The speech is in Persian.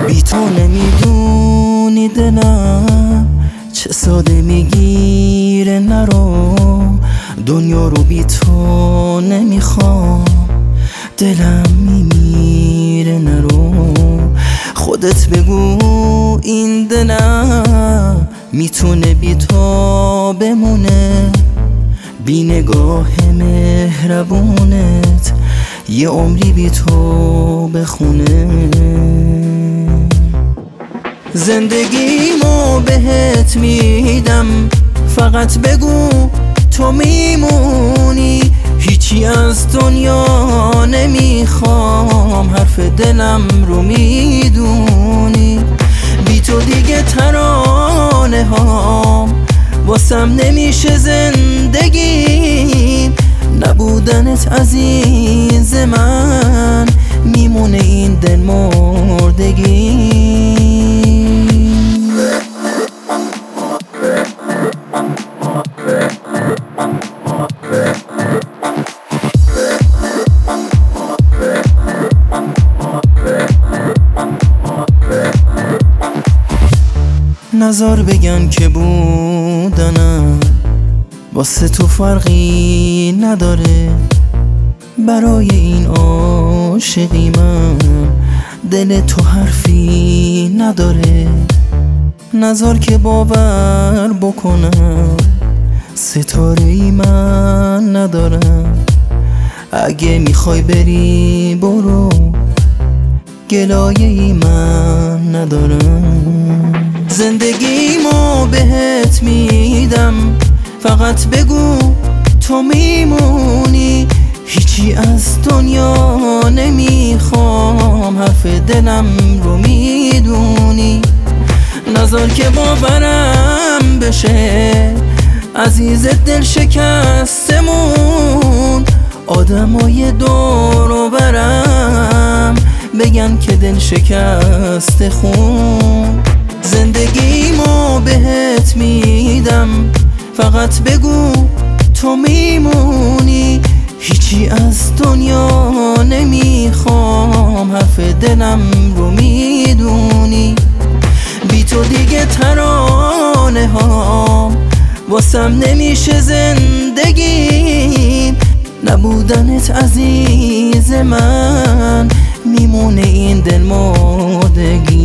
بی تو نمیدونی دلم چه ساده میگیره. نرو دنیا رو بی تو نمیخوام، دلم میمیره. نرو خودت بگو این دلم میتونه بی تو بمونه. بی نگاه مهربونت یه عمری بی تو بخونه. زندگیمو بهت میدم، فقط بگو تو میمونی. هیچی از دنیا نمیخوام، حرف دلم رو میدونی. بی تو دیگه ترانه هام واسم نمیشه زندگی. نبودنت عزیز من میمونه این دل مردگی. نزار بگن که بودنم واسه تو فرقی نداره. برای این عاشقی من دل تو حرفی نداره. نزار که باور بکنم ستاره ای من ندارم. اگه میخوای بری برو، گلایه ای من ندارم. زندگیمو بهت میدم، فقط بگو تو میمونی. هیچی از دنیا نمیخوام، حرف دلم رو میدونی. نذار که باورم بشه عزیز دل شکستمون. آدمای دور و برم بگن که دل شکست خون. زندگیمو بهت میدم، فقط بگو تو میمونی. هیچی از دنیا نمیخوام، حرف دلم رو میدونی. بی تو دیگه ترانه هام واسم نمیشه زندگی. نبودنت عزیز من میمونه این دل مردگی.